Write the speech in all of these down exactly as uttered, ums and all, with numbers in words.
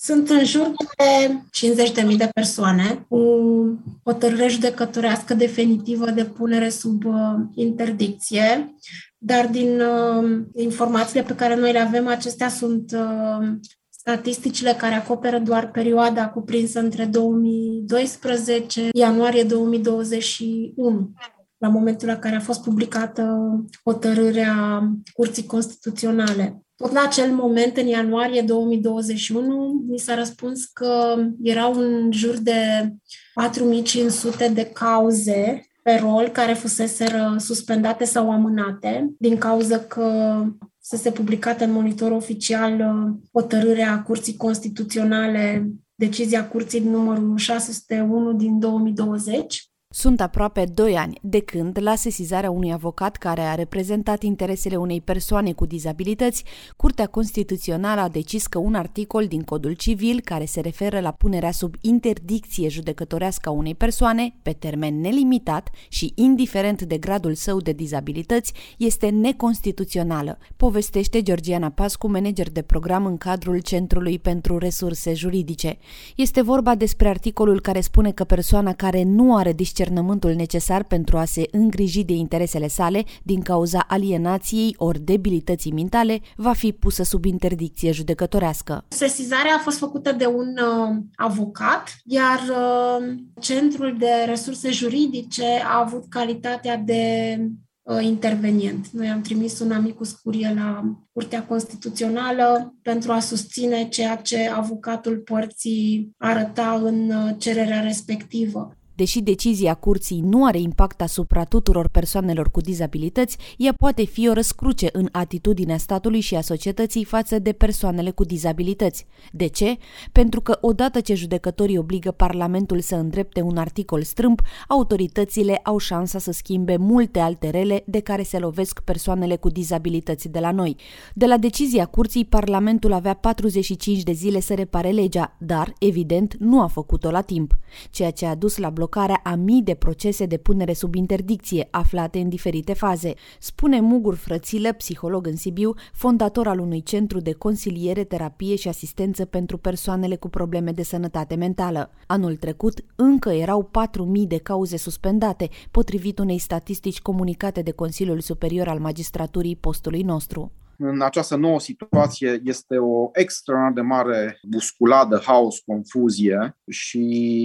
Sunt în jur de cincizeci de mii de persoane cu hotărâre judecătorească definitivă de punere sub uh, interdicție, dar din uh, informațiile pe care noi le avem, acestea sunt uh, statisticile care acoperă doar perioada cuprinsă între două mii doisprezece ianuarie două mii douăzeci și unu, la momentul la care a fost publicată hotărârea Curții Constituționale. Tot la acel moment, în ianuarie două mii douăzeci și unu, mi s-a răspuns că erau în jur de patru mii cinci sute de cauze pe rol care fuseseră suspendate sau amânate, din cauza că fusese publicată în monitor oficial hotărârea Curții Constituționale, decizia Curții numărul șase sute unu din două mii douăzeci. Sunt aproape doi ani de când, la sesizarea unui avocat care a reprezentat interesele unei persoane cu dizabilități, Curtea Constituțională a decis că un articol din Codul Civil care se referă la punerea sub interdicție judecătorească a unei persoane, pe termen nelimitat și indiferent de gradul său de dizabilități, este neconstituțională, povestește Georgiana Pascu, manager de program în cadrul Centrului pentru Resurse Juridice. Este vorba despre articolul care spune că persoana care nu are discernământul necesar pentru a se îngriji de interesele sale din cauza alienației ori debilității mentale va fi pusă sub interdicție judecătorească. Sesizarea a fost făcută de un uh, avocat, iar uh, Centrul de Resurse Juridice a avut calitatea de uh, intervenient. Noi am trimis un amicus curie la Curtea Constituțională pentru a susține ceea ce avocatul părții arăta în uh, cererea respectivă. Deși decizia curții nu are impact asupra tuturor persoanelor cu dizabilități, ea poate fi o răscruce în atitudinea statului și a societății față de persoanele cu dizabilități. De ce? Pentru că odată ce judecătorii obligă Parlamentul să îndrepte un articol strâmb, autoritățile au șansa să schimbe multe alte rele de care se lovesc persoanele cu dizabilități de la noi. De la decizia curții, Parlamentul avea patruzeci și cinci de zile să repare legea, dar, evident, nu a făcut-o la timp, ceea ce a dus la blocarea a mii de procese de punere sub interdicție, aflate în diferite faze, spune Mugur Frățilă, psiholog în Sibiu, fondator al unui centru de consiliere, terapie și asistență pentru persoanele cu probleme de sănătate mentală. Anul trecut, încă erau patru mii de cauze suspendate, potrivit unei statistici comunicate de Consiliul Superior al Magistraturii postului nostru. În această nouă situație este o extraordinar de mare busculadă, haos, confuzie și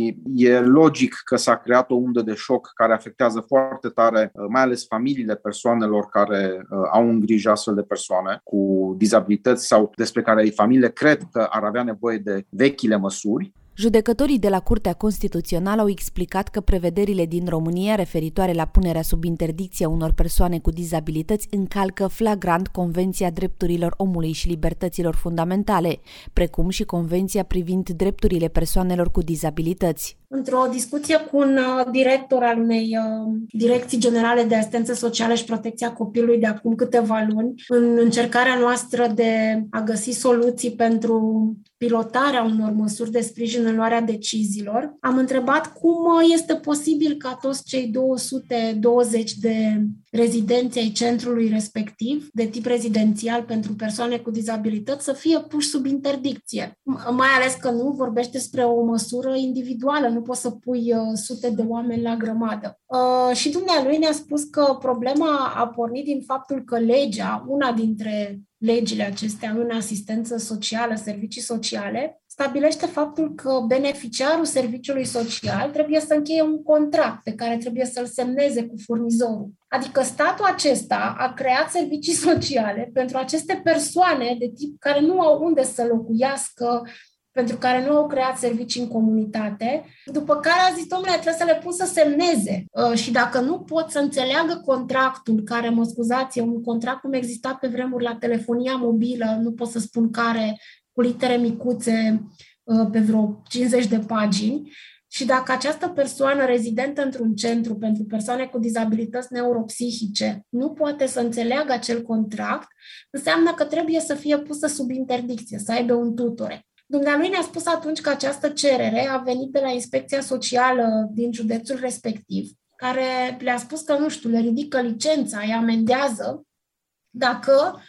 e logic că s-a creat o undă de șoc care afectează foarte tare, mai ales familiile persoanelor care au în grijă astfel de persoane cu dizabilități sau despre care familiile cred că ar avea nevoie de vechile măsuri. Judecătorii de la Curtea Constituțională au explicat că prevederile din România referitoare la punerea sub interdicție a unor persoane cu dizabilități încalcă flagrant Convenția Drepturilor Omului și Libertăților Fundamentale, precum și Convenția privind drepturile persoanelor cu dizabilități. Într-o discuție cu un director al unei direcții generale de asistență socială și protecția copilului de acum câteva luni, în încercarea noastră de a găsi soluții pentru pilotarea unor măsuri de sprijin în luarea deciziilor, am întrebat cum este posibil ca toți cei două sute douăzeci de rezidenți ai centrului respectiv, de tip rezidențial pentru persoane cu dizabilități, să fie puși sub interdicție. Mai ales că nu vorbește despre o măsură individuală, nu poți să pui uh, sute de oameni la grămadă. Uh, și dumnealui ne-a spus că problema a pornit din faptul că legea, una dintre legile acestea în asistență socială, servicii sociale, stabilește faptul că beneficiarul serviciului social trebuie să încheie un contract pe care trebuie să-l semneze cu furnizorul. Adică statul acesta a creat servicii sociale pentru aceste persoane de tip care nu au unde să locuiască, pentru care nu au creat servicii în comunitate, după care a zis, domnule, trebuie să le pun să semneze. Uh, și dacă nu pot să înțeleagă contractul, care, mă scuzați, e un contract cum exista pe vremuri la telefonia mobilă, nu pot să spun care, cu litere micuțe, uh, pe vreo cincizeci de pagini, și dacă această persoană rezidentă într-un centru pentru persoane cu dizabilități neuropsihice nu poate să înțeleagă acel contract, înseamnă că trebuie să fie pusă sub interdicție, să aibă un tutore. Dumnealui ne-a spus atunci că această cerere a venit de la Inspecția Socială din județul respectiv, care le-a spus că, nu știu, le ridică licența, îi amendează dacă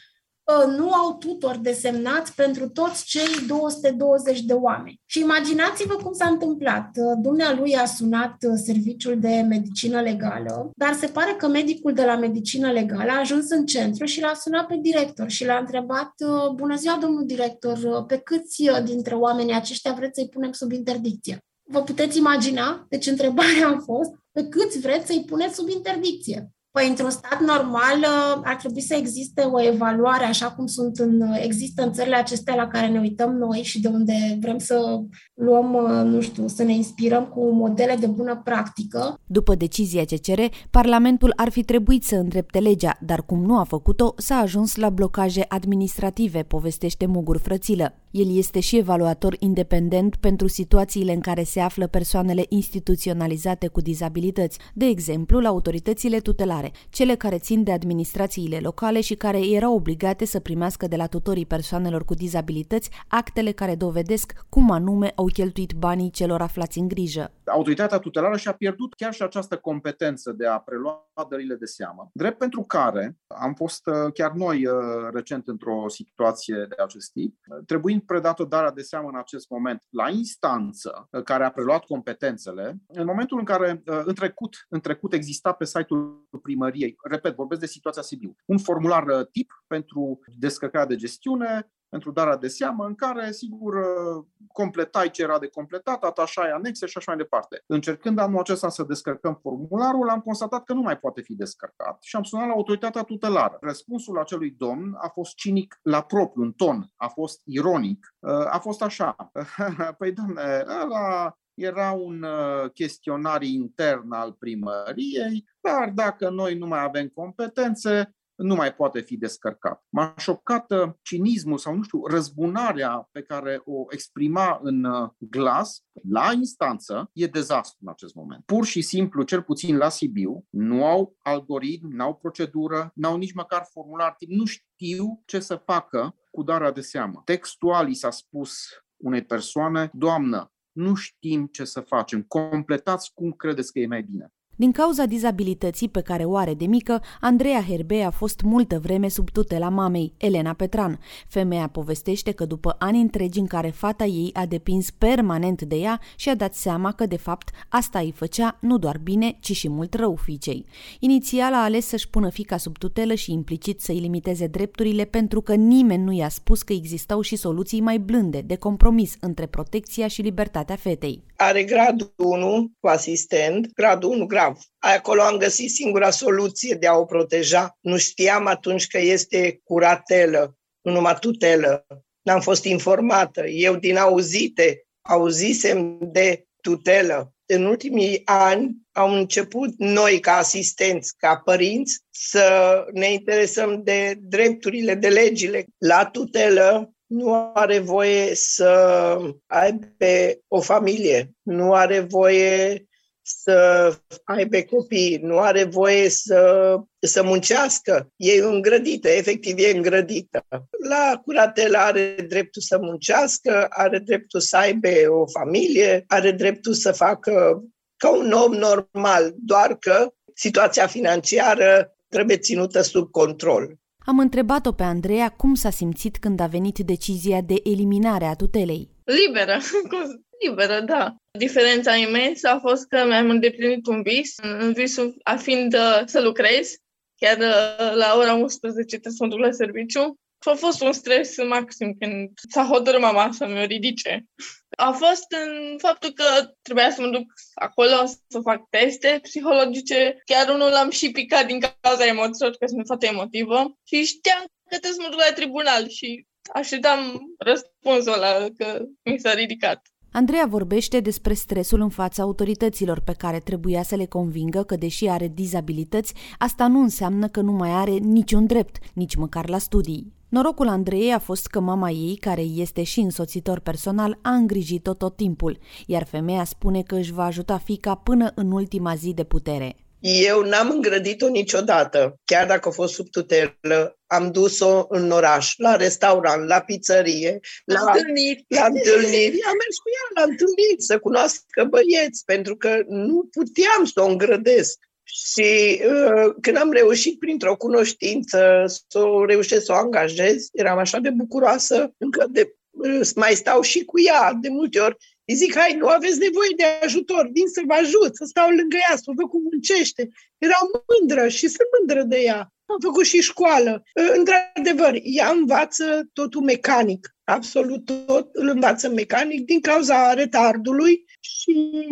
nu au tutori desemnați pentru toți cei două sute douăzeci de oameni. Și imaginați-vă cum s-a întâmplat. Dumnealui a sunat serviciul de medicină legală, dar se pare că medicul de la medicină legală a ajuns în centru și l-a sunat pe director și l-a întrebat: bună ziua, domnul director, pe câți dintre oamenii aceștia vreți să-i punem sub interdicție? Vă puteți imagina? Deci întrebarea a fost: pe câți vreți să-i puneți sub interdicție? Păi, într-un stat normal ar trebui să existe o evaluare, așa cum sunt în, există în țările acestea la care ne uităm noi și de unde vrem să luăm, nu știu, să ne inspirăm cu modele de bună practică. După decizia C C R, Parlamentul ar fi trebuit să îndrepte legea, dar cum nu a făcut-o, s-a ajuns la blocaje administrative, povestește Mugur Frățilă. El este și evaluator independent pentru situațiile în care se află persoanele instituționalizate cu dizabilități, de exemplu la autoritățile tutelare, cele care țin de administrațiile locale și care erau obligate să primească de la tutorii persoanelor cu dizabilități actele care dovedesc cum anume au cheltuit banii celor aflați în grijă. Autoritatea tutelară și-a pierdut chiar și această competență de a prelua dările de seamă, drept pentru care am fost chiar noi recent într-o situație de acest tip, trebuind predată darea de seamă în acest moment la instanță care a preluat competențele, în momentul în care în trecut, în trecut exista pe site-ul primăriei, repet, vorbesc de situația Sibiu, un formular tip pentru descărcarea de gestiune, pentru darea de seamă, în care, sigur, completai ce era de completat, atașai anexe și așa mai departe. Încercând anul acesta să descărcăm formularul, am constatat că nu mai poate fi descărcat și am sunat la autoritatea tutelară. Răspunsul acelui domn a fost cinic la propriu, în ton, a fost ironic, a fost așa: păi, dom'le, ăla era un chestionar intern al primăriei, dar dacă noi nu mai avem competențe, nu mai poate fi descărcat. M-a șocat cinismul sau, nu știu, răzbunarea pe care o exprima în glas la instanță. E dezastru în acest moment. Pur și simplu, cel puțin la Sibiu, nu au algoritm, nu au procedură, nu au nici măcar formular tip, nu știu ce să facă cu darea de seamă. Textual i s-a spus unei persoane: doamnă, nu știm ce să facem, completați cum credeți că e mai bine. Din cauza dizabilității pe care o are de mică, Andreea Herbe a fost multă vreme sub tutela mamei, Elena Petran. Femeia povestește că după ani întregi în care fata ei a depins permanent de ea, și-a dat seama că, de fapt, asta îi făcea nu doar bine, ci și mult rău fiicei. Inițial a ales să-și pună fiica sub tutelă și implicit să-i limiteze drepturile, pentru că nimeni nu i-a spus că existau și soluții mai blânde, de compromis între protecția și libertatea fetei. Are gradul unu cu asistent, gradul unu grav. Acolo am găsit singura soluție de a o proteja. Nu știam atunci că este curatelă, nu numai tutelă. N-am fost informată. Eu din auzite auzisem de tutelă. În ultimii ani am început noi, ca asistenți, ca părinți, să ne interesăm de drepturile, de legile. La tutelă nu are voie să aibă o familie, nu are voie să aibă copii, nu are voie să, să muncească. E îngrădită, efectiv e îngrădită. La curatelă are dreptul să muncească, are dreptul să aibă o familie, are dreptul să facă ca un om normal, doar că situația financiară trebuie ținută sub control. Am întrebat-o pe Andreea cum s-a simțit când a venit decizia de eliminare a tutelei. Liberă, liberă, da. Diferența imensă a fost că mi-am îndeplinit un vis, în visul a fiind să lucrez, chiar la ora unsprezece trebuie să mă duc la serviciu. Și a fost un stres maxim când s-a hotărât mama să mă ridice. A fost în faptul că trebuia să mă duc acolo să fac teste psihologice. Chiar unul l-am și picat din cauza emoțiilor, că sunt fată emotivă. Și știam că trebuie să mă duc la tribunal și așteptam răspunsul ăla că mi s-a ridicat. Andreea vorbește despre stresul în fața autorităților pe care trebuia să le convingă că, deși are dizabilități, asta nu înseamnă că nu mai are niciun drept, nici măcar la studii. Norocul Andreei a fost că mama ei, care este și însoțitor personal, a îngrijit-o tot timpul, iar femeia spune că își va ajuta fiica până în ultima zi de putere. Eu n-am îngrădit-o niciodată, chiar dacă a fost sub tutelă. Am dus-o în oraș, la restaurant, la pizzerie, la întâlniri. La întâlniri. Am mers cu ea la întâlniri, să cunoască băieți, pentru că nu puteam să o îngrădesc. Și uh, când am reușit printr-o cunoștință să o reușesc să o angajez, eram așa de bucuroasă, încă de, uh, mai stau și cu ea de multe ori. Îi zic, hai, nu aveți nevoie de ajutor, vin să vă ajut, să stau lângă ea, să văd cum muncește. Eram mândră și sunt mândră de ea. Am făcut și școală. Într-adevăr, ea învață totul mecanic, absolut tot îl învață mecanic din cauza retardului și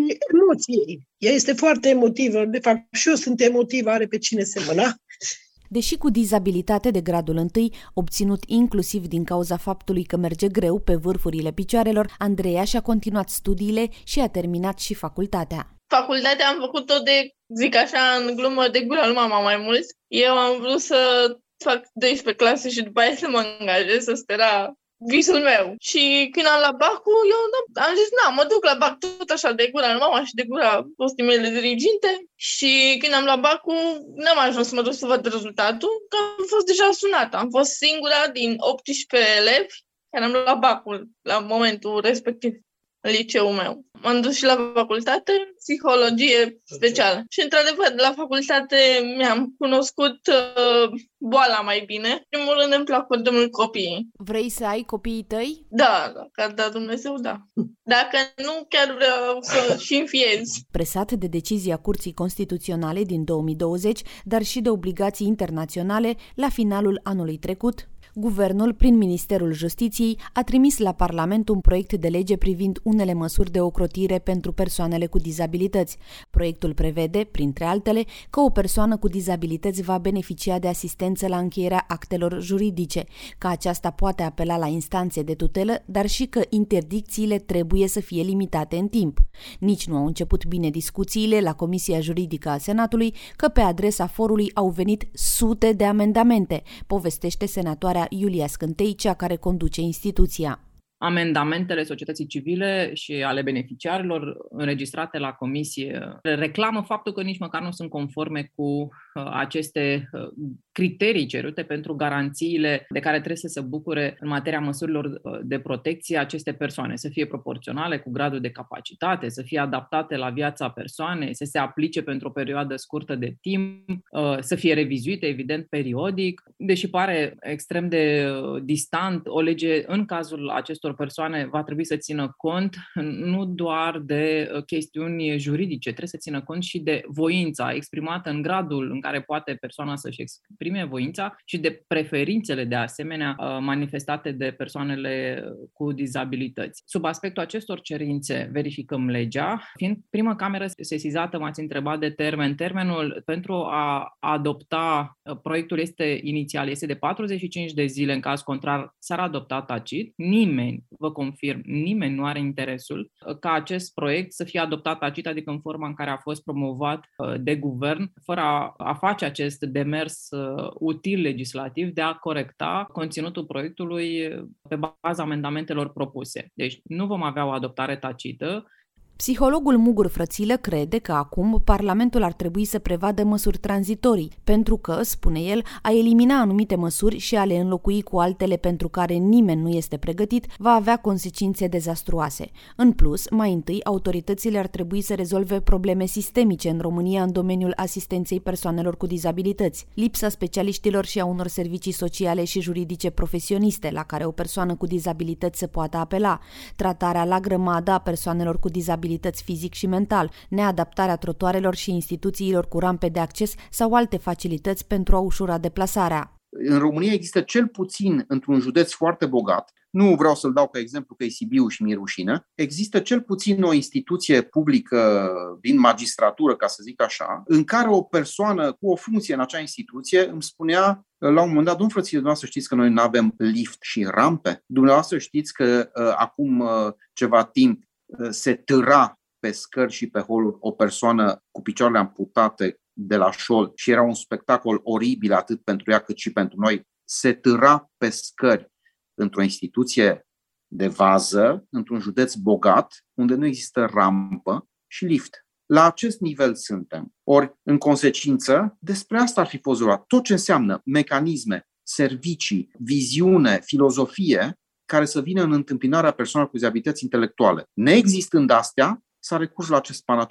emoției. Ea este foarte emotivă, de fapt și eu sunt emotivă, are pe cine semăna. Deși cu dizabilitate de gradul întâi, obținut inclusiv din cauza faptului că merge greu pe vârfurile picioarelor, Andreea și-a continuat studiile și a terminat și facultatea. Facultatea am făcut-o de, zic așa, în glumă de gura lui mama mai mult. Eu am vrut să fac douăsprezece clase și după aia să mă angajez, să spera visul meu. Și când am luat bacul, eu am zis, na, mă duc la bac tot așa de gura lui mama și de gura fostii mele diriginte. Și când am luat bacul, n-am ajuns să mă duc să văd rezultatul, că am fost deja sunată. Am fost singura din optsprezece elevi care am luat bacul la momentul respectiv în liceul meu. M-am dus și la facultate, psihologie specială. Și, într-adevăr, la facultate mi-am cunoscut uh, boala mai bine. În primul rând îmi plac foarte mult copiii. Vrei să ai copiii tăi? Da, dacă da Dumnezeu, da. Dacă nu, chiar vreau să și înfiez. Presat de decizia Curții Constituționale din două mii douăzeci, dar și de obligații internaționale, la finalul anului trecut, Guvernul, prin Ministerul Justiției, a trimis la Parlament un proiect de lege privind unele măsuri de ocrotire pentru persoanele cu dizabilități. Proiectul prevede, printre altele, că o persoană cu dizabilități va beneficia de asistență la încheierea actelor juridice, că aceasta poate apela la instanțe de tutelă, dar și că interdicțiile trebuie să fie limitate în timp. Nici nu au început bine discuțiile la Comisia Juridică a Senatului, că pe adresa forului au venit sute de amendamente, povestește senatoarea Iulia Scântei, cea care conduce instituția. Amendamentele societății civile și ale beneficiarilor înregistrate la comisie reclamă faptul că nici măcar nu sunt conforme cu aceste criterii cerute pentru garanțiile de care trebuie să se bucure în materia măsurilor de protecție aceste persoane, să fie proporționale cu gradul de capacitate, să fie adaptate la viața persoanei, să se aplice pentru o perioadă scurtă de timp, să fie revizuite, evident, periodic. Deși pare extrem de distant, o lege în cazul acestor persoane va trebui să țină cont nu doar de chestiuni juridice, trebuie să țină cont și de voința exprimată în gradul în care poate persoana să-și exprime voința și de preferințele de asemenea manifestate de persoanele cu dizabilități. Sub aspectul acestor cerințe verificăm legea. Fiind prima cameră sesizată, m-ați întrebat de termen. Termenul pentru a adopta proiectul este inițial, este de patruzeci și cinci de zile, în caz contrar s-ar adopta tacit. Nimeni, vă confirm, nimeni nu are interesul ca acest proiect să fie adoptat tacit, adică în forma în care a fost promovat de guvern, fără a, a face acest demers util legislativ de a corecta conținutul proiectului pe baza amendamentelor propuse. Deci nu vom avea o adoptare tacită. Psihologul Mugur Frățilă crede că acum Parlamentul ar trebui să prevadă măsuri tranzitorii, pentru că, spune el, a elimina anumite măsuri și a le înlocui cu altele pentru care nimeni nu este pregătit va avea consecințe dezastruoase. În plus, mai întâi, autoritățile ar trebui să rezolve probleme sistemice în România în domeniul asistenței persoanelor cu dizabilități, lipsa specialiștilor și a unor servicii sociale și juridice profesioniste la care o persoană cu dizabilități se poate apela, tratarea la grămadă a persoanelor cu dizabilități fizic și mental, neadaptarea trotuarelor și instituțiilor cu rampe de acces sau alte facilități pentru a ușura deplasarea. În România există cel puțin într-un județ foarte bogat, nu vreau să-l dau ca exemplu că e Sibiu și mi-e rușine, există cel puțin o instituție publică din magistratură, ca să zic așa, în care o persoană cu o funcție în acea instituție îmi spunea la un moment dat: domn Frățile, dumneavoastră știți că noi nu avem lift și rampe? Dumneavoastră știți că uh, acum uh, ceva timp se târa pe scări și pe holuri o persoană cu picioarele amputate de la șold și era un spectacol oribil atât pentru ea cât și pentru noi. Se târa pe scări într-o instituție de vază, într-un județ bogat, unde nu există rampă și lift. La acest nivel suntem. Ori, în consecință, despre asta ar fi fost vorba. Tot ce înseamnă mecanisme, servicii, viziune, filozofie, care să vină în întâmpinarea persoanelor cu dizabilități intelectuale. Neexistând astea, s-a recurs la acest panaceu.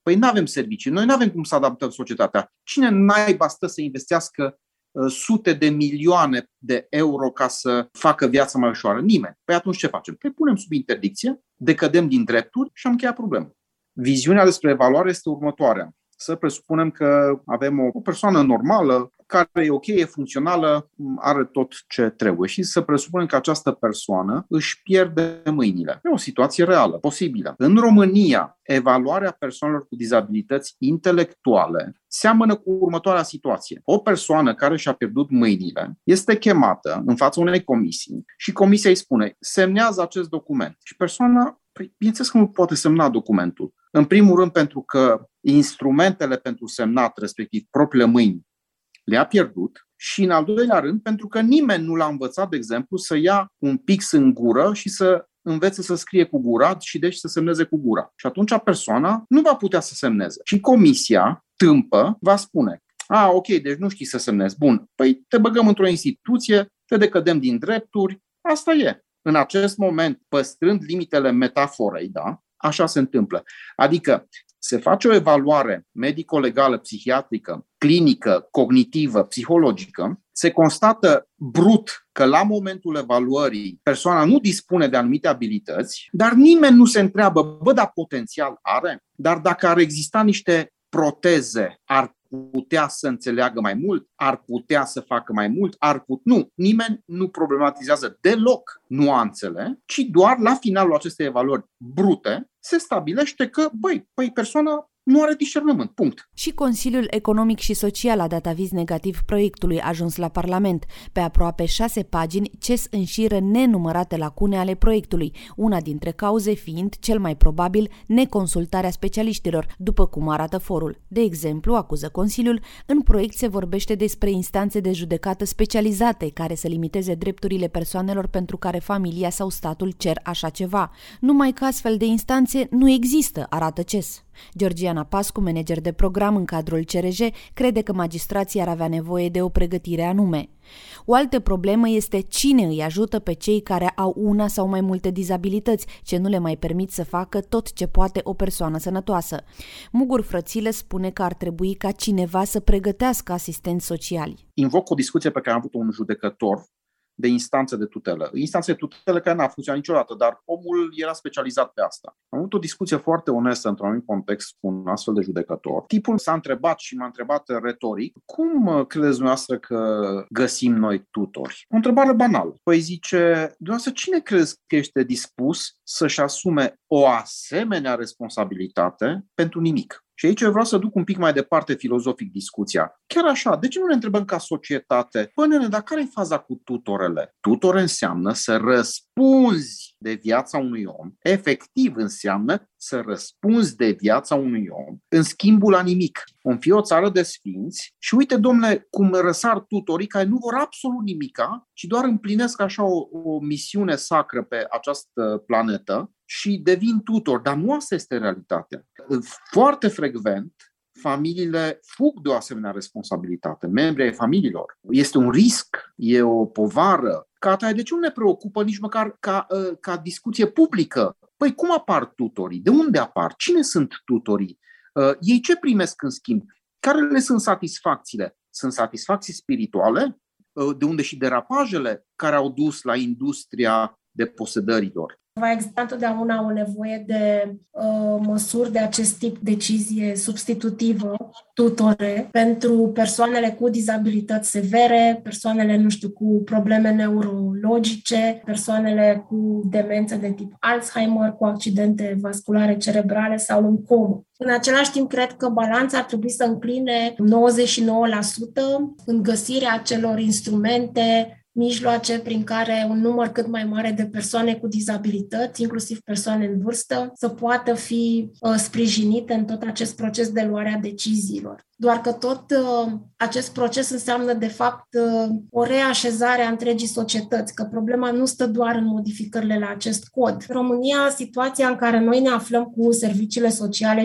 Păi nu avem servicii, noi nu avem cum să adaptăm societatea. Cine naiba stă să investească uh, sute de milioane de euro ca să facă viața mai ușoară? Nimeni. Păi atunci ce facem? Păi punem sub interdicție, decădem din drepturi și am încheiat problema. Viziunea despre evaluare este următoarea. Să presupunem că avem o, o persoană normală, care e ok, e funcțională, are tot ce trebuie și să presupunem că această persoană își pierde mâinile. E o situație reală, posibilă. În România, evaluarea persoanelor cu dizabilități intelectuale seamănă cu următoarea situație. O persoană care și-a pierdut mâinile este chemată în fața unei comisii și comisia îi spune: semnează acest document. Și persoana, păi, bineînțeles că nu poate semna documentul. În primul rând pentru că instrumentele pentru semnat, respectiv propriile mâini, le-a pierdut și, în al doilea rând, pentru că nimeni nu l-a învățat, de exemplu, să ia un pix în gură și să învețe să scrie cu gura și deci să semneze cu gura. Și atunci persoana nu va putea să semneze. Și comisia, tâmpă, va spune: a, ok, deci nu știi să semnezi. Bun, păi te băgăm într-o instituție, te decădem din drepturi, asta e. În acest moment, păstrând limitele metaforei, da, așa se întâmplă. Adică se face o evaluare medico-legală, psihiatrică, clinică, cognitivă, psihologică, se constată brut că la momentul evaluării persoana nu dispune de anumite abilități, dar nimeni nu se întreabă: bă, dar potențial are? Dar dacă ar exista niște proteze, ar putea să înțeleagă mai mult, ar putea să facă mai mult, ar put... Nu, nimeni nu problematizează deloc nuanțele, ci doar la finalul acestei evaluări brute se stabilește că, băi, păi persoana nu are discernământ, punct. Și Consiliul Economic și Social a dat aviz negativ proiectului ajuns la Parlament. Pe aproape șase pagini, C E S înșiră nenumărate lacune ale proiectului, una dintre cauze fiind, cel mai probabil, neconsultarea specialiștilor, după cum arată forul. De exemplu, acuză Consiliul, în proiect se vorbește despre instanțe de judecată specializate care să limiteze drepturile persoanelor pentru care familia sau statul cer așa ceva. Numai că astfel de instanțe nu există, arată C E S. Georgiana Pascu, manager de program în cadrul C R J, crede că magistrații ar avea nevoie de o pregătire anume. O altă problemă este cine îi ajută pe cei care au una sau mai multe dizabilități, ce nu le mai permit să facă tot ce poate o persoană sănătoasă. Mugur Frățilă spune că ar trebui ca cineva să pregătească asistenți sociali. Invoc o discuție pe care am avut-o un judecător de instanță de tutelă. Instanță de tutelă care n-a funcționat niciodată, dar omul era specializat pe asta. Am avut o discuție foarte onestă într-un anumit context cu un astfel de judecător. Tipul s-a întrebat și m-a întrebat retoric: cum credeți dumneavoastră că găsim noi tutori? O întrebare banală. Păi zice: dumneavoastră, cine crezi că este dispus să-și asume o asemenea responsabilitate pentru nimic? Și aici eu vreau să duc un pic mai departe filozofic discuția. Chiar așa, de ce nu ne întrebăm ca societate: păi nene, dar care e faza cu tutorele? Tutore înseamnă să răspunzi de viața unui om. Efectiv înseamnă să răspunzi de viața unui om în schimbul la nimic. Vom fi o țară de sfinți și uite, domnule, cum răsar tutorii care nu vor absolut nimica, ci doar împlinesc așa o, o misiune sacră pe această planetă și devin tutor. Dar nu asta este realitatea. Foarte frecvent, familiile fug de o asemenea responsabilitate, membrii ai familiilor. Este un risc, e o povară. Ca atare, de ce nu ne preocupă nici măcar ca, ca discuție publică? Păi cum apar tutorii? De unde apar? Cine sunt tutorii? Ei ce primesc în schimb? Care le sunt satisfacțiile? Sunt satisfacții spirituale? De unde și derapajele care au dus la industria deposedărilor? Va exista întotdeauna o nevoie de uh, măsuri de acest tip, decizie substitutivă, tutore, pentru persoanele cu dizabilități severe, persoanele, nu știu, cu probleme neurologice, persoanele cu demență de tip Alzheimer, cu accidente vasculare cerebrale sau în comă. În același timp, cred că balanța ar trebui să încline nouăzeci și nouă la sută în găsirea acelor instrumente, mijloace prin care un număr cât mai mare de persoane cu dizabilități, inclusiv persoane în vârstă, să poată fi uh, sprijinite în tot acest proces de luare a deciziilor. Doar că tot uh, acest proces înseamnă, de fapt, uh, o reașezare a întregii societăți, că problema nu stă doar în modificările la acest cod. În România, situația în care noi ne aflăm cu serviciile sociale și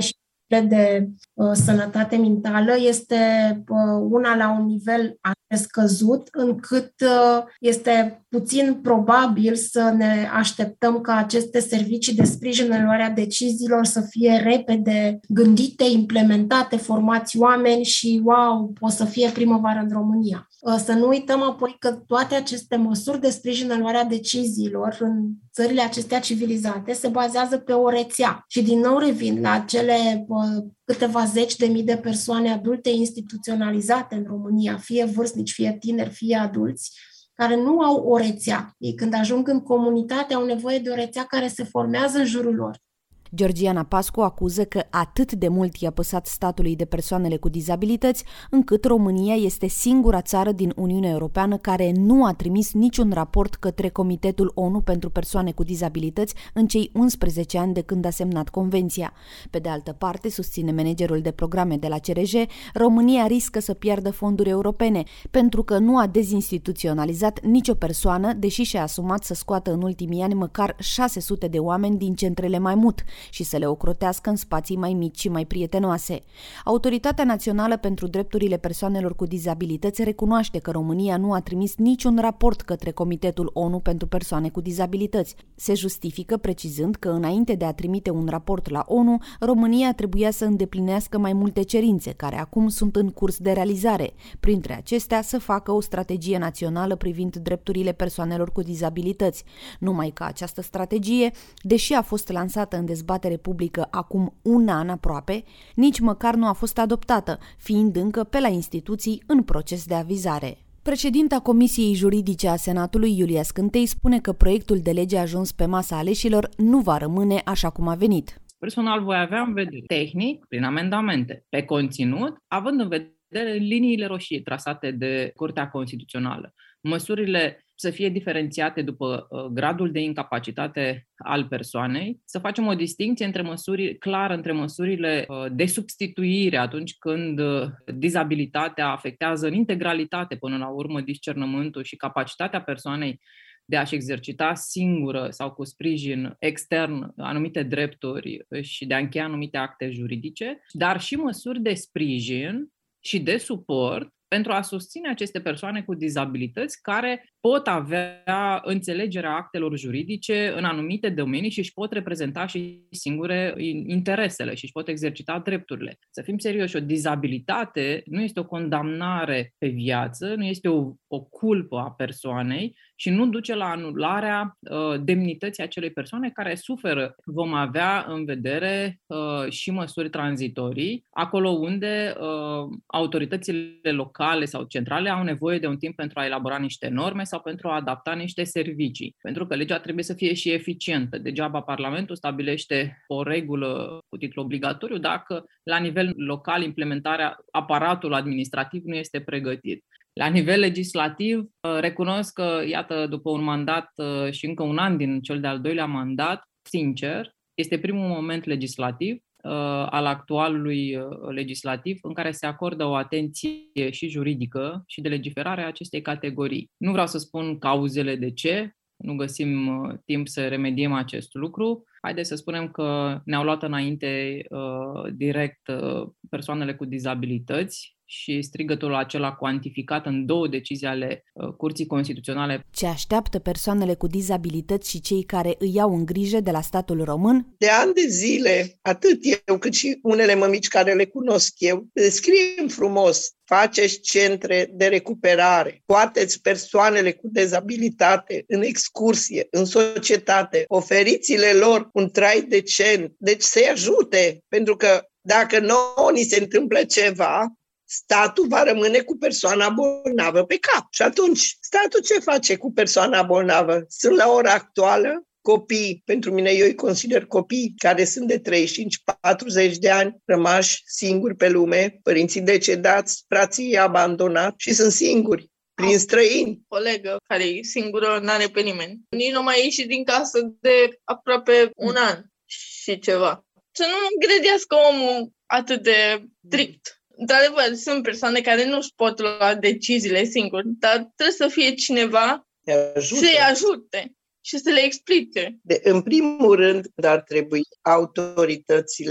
de uh, sănătate mentală este uh, una la un nivel atât de scăzut, încât uh, este puțin probabil să ne așteptăm ca aceste servicii de sprijin în luarea deciziilor să fie repede gândite, implementate, formați oameni și, wow, o să fie primăvară în România. Să nu uităm apoi că toate aceste măsuri de sprijin în luarea deciziilor în țările acestea civilizate se bazează pe o rețea. Și din nou revin la cele câteva zeci de mii de persoane adulte instituționalizate în România, fie vârstnici, fie tineri, fie adulți, care nu au o rețea. Ei, când ajung în comunitate, au nevoie de o rețea care se formează în jurul lor. Georgiana Pascu acuză că atât de mult i-a păsat statului de persoanele cu dizabilități, încât România este singura țară din Uniunea Europeană care nu a trimis niciun raport către Comitetul O N U pentru persoane cu dizabilități în cei unsprezece ani de când a semnat convenția. Pe de altă parte, susține managerul de programe de la C R J, România riscă să piardă fonduri europene, pentru că nu a dezinstituționalizat nicio persoană, deși și-a asumat să scoată în ultimii ani măcar șase sute de oameni din centrele Maimut și să le ocrotească în spații mai mici și mai prietenoase. Autoritatea Națională pentru Drepturile Persoanelor cu Dizabilități recunoaște că România nu a trimis niciun raport către Comitetul O N U pentru persoane cu dizabilități. Se justifică precizând că înainte de a trimite un raport la O N U, România trebuia să îndeplinească mai multe cerințe, care acum sunt în curs de realizare. Printre acestea, să facă o strategie națională privind drepturile persoanelor cu dizabilități. Numai că această strategie, deși a fost lansată în dezbatere publică acum un an aproape, nici măcar nu a fost adoptată, fiind încă pe la instituții în proces de avizare. Președinta Comisiei Juridice a Senatului, Iulia Scântei, spune că proiectul de lege ajuns pe masa aleșilor nu va rămâne așa cum a venit. Personal voi avea în vedere tehnic, prin amendamente, pe conținut, având în vedere liniile roșii trasate de Curtea Constituțională. Măsurile să fie diferențiate după uh, gradul de incapacitate al persoanei, să facem o distinție între măsuri, clară între măsurile uh, de substituire atunci când uh, dizabilitatea afectează în integralitate până la urmă discernământul și capacitatea persoanei de a-și exercita singură sau cu sprijin extern anumite drepturi și de a încheia anumite acte juridice, dar și măsuri de sprijin și de suport pentru a susține aceste persoane cu dizabilități care pot avea înțelegerea actelor juridice în anumite domenii și își pot reprezenta și singure interesele și își pot exercita drepturile. Să fim serioși, o dizabilitate nu este o condamnare pe viață, nu este o, o culpă a persoanei și nu duce la anularea uh, demnității acelei persoane care suferă. Vom avea în vedere uh, și măsuri tranzitorii, acolo unde uh, autoritățile locale sau centrale au nevoie de un timp pentru a elabora niște norme sau pentru a adapta niște servicii. Pentru că legea trebuie să fie și eficientă. Degeaba Parlamentul stabilește o regulă cu titlu obligatoriu dacă la nivel local implementarea aparatul administrativ nu este pregătit. La nivel legislativ, recunosc că, iată, după un mandat și încă un an din cel de-al doilea mandat, sincer, este primul moment legislativ al actualului legislativ în care se acordă o atenție și juridică și de legiferare a acestei categorii. Nu vreau să spun cauzele de ce, nu găsim timp să remediem acest lucru. Haideți să spunem că ne-au luat înainte uh, direct uh, persoanele cu dizabilități și strigătul acela cuantificat în două decizii ale uh, Curții Constituționale. Ce așteaptă persoanele cu dizabilități și cei care îi iau în grijă de la statul român? De ani de zile, atât eu cât și unele mămici care le cunosc eu, descriem frumos. Faceți centre de recuperare, scoateți persoanele cu dizabilitate în excursie, în societate, oferiți-le lor un trai decent, deci să-i ajute, pentru că dacă nouă ni se întâmplă ceva, statul va rămâne cu persoana bolnavă pe cap. Și atunci, statul ce face cu persoana bolnavă? Sunt la ora actuală copii, pentru mine eu îi consider copii care sunt de treizeci și cinci patruzeci de ani, rămași singuri pe lume, părinții decedați, frații abandonați și sunt singuri. Prin străini. Colegă care e singură, n-are pe nimeni. Nici nu mai ieși din casă de aproape un an și ceva. Să nu îngrădească omul atât de strict. Într-adevăr, sunt persoane care nu își pot lua deciziile singuri, dar trebuie să fie cineva să-i ajute și să le explice. De, în primul rând, ar trebui autoritățile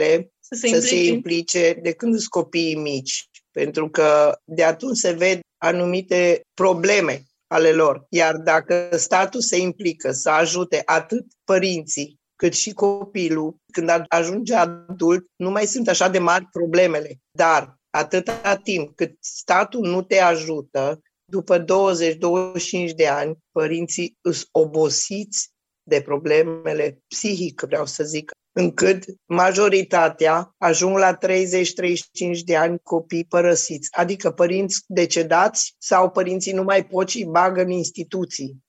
să se să implice. se implice de când sunt copiii mici, pentru că de atunci se ved anumite probleme ale lor. Iar dacă statul se implică să ajute atât părinții cât și copilul, când ajunge adult, nu mai sunt așa de mari problemele. Dar atâta timp cât statul nu te ajută, după douăzeci douăzeci și cinci de ani, părinții îs obosiți de problemele psihice, vreau să zic, încât majoritatea ajung la treizeci treizeci și cinci de ani copii părăsiți, adică părinți decedați sau părinții nu mai pot și bagă în instituții.